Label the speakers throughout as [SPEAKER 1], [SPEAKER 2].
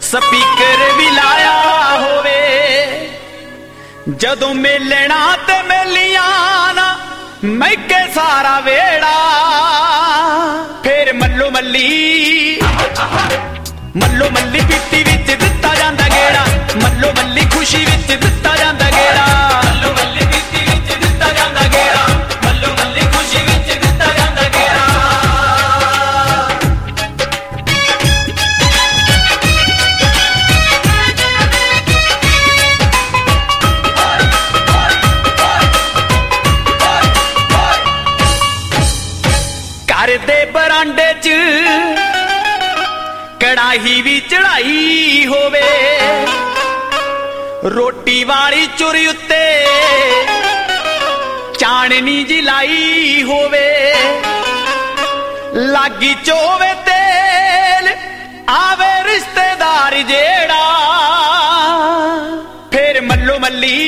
[SPEAKER 1] Speaker भी लाया होवे जदों मिलना ते मिलिया ना मैके सारा वेड़ा फिर मल्लो मल्ली पीती विच दिता जांदा गेड़ा मल्लो मल्ली खुशी विच दिता जांदा गेड़ा मल्लो मल्ली पीती विच दिता जांदा गेड़ा मल्लो मल्ली खुशी विच दिता जांदा गेड़ा। घर दे बरांडे च कड़ाही भी चढ़ाई होवे रोटी वाली चुरी उत्ते चाननी जिलाई होवे लागी चोवे तेल आवे रिश्तेदार जेड़ा फिर मल्लो मल्ली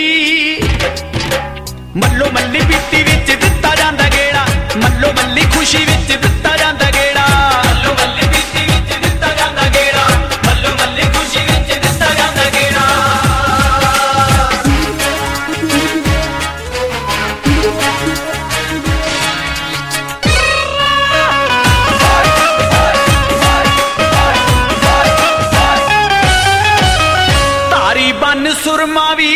[SPEAKER 1] पीती विच दिता जांदा गेड़ा मल्लो मल्ली खुशी विच दिता जांदा गेड़ा मल्लो मल्ली पीती विच दिता जांदा गेड़ा मल्लो मल्ली खुशी विच दिता जांदा गेड़ा। तारी बन सुरमा भी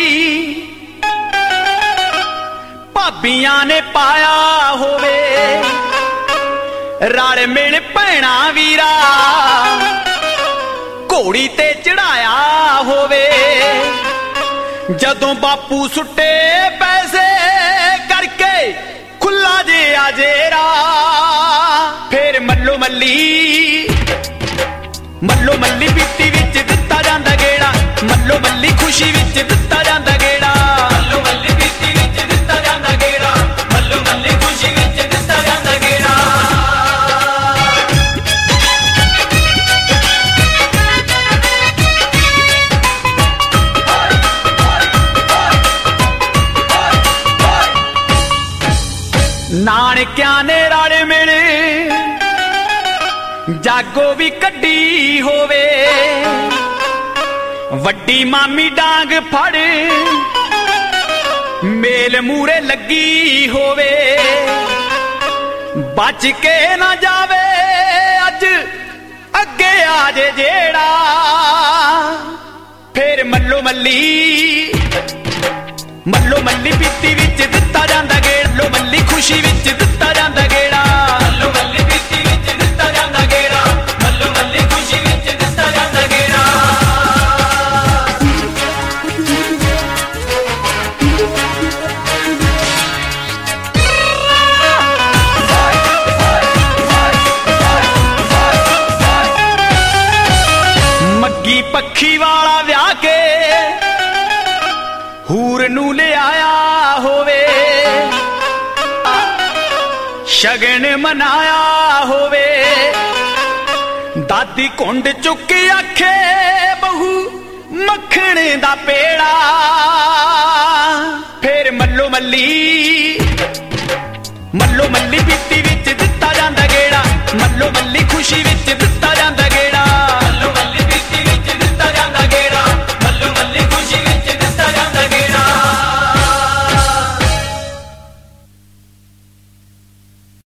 [SPEAKER 1] भाबियां ने पाया होवे रल मिल भैणा वीरा घोड़ी ते चढ़ाया होवे जदों बापू सुट्टे पैसे करके खुला जिहा जेरा फिर मल्लो मल्ली पीती विच दिता जांदा गेड़ा मल्लो मल्ली खुशी विच दिता जांदा गेड़ा मल्लो मल्ली पीती विच दिता जांदा गेड़ा मल्लो मल्ली खुशी विच दिता जांदा गेड़ा। नानकियां ने रल मिल जागो भी कड्डी होवे वड्डी मामी डांग फड़ मेल मूरे लगी होवे बच के ना जावे अज अगे आजे जेड़ा फिर मल्लो मल्ली पीती विच दिता जांदा गेड़ा मल्लो मल्ली खुशी विच दिता जांदा गेड़ा मल्लो मल्ली पीती विच दिता जांदा गेड़ा मल्लो मल्ली खुशी विच दिता जांदा गेड़ा। मग्गी पक्षी वाला व्याह के हूर नू ले आया होवे शगन मनाया होवे दादी कुंड चुकी आखे बहू मक्खण दा पेड़ा फिर मल्लो मल्ली पीती विच दिता जांदा गेड़ा मल्लो मल्ली खुशी विच दिता जांदा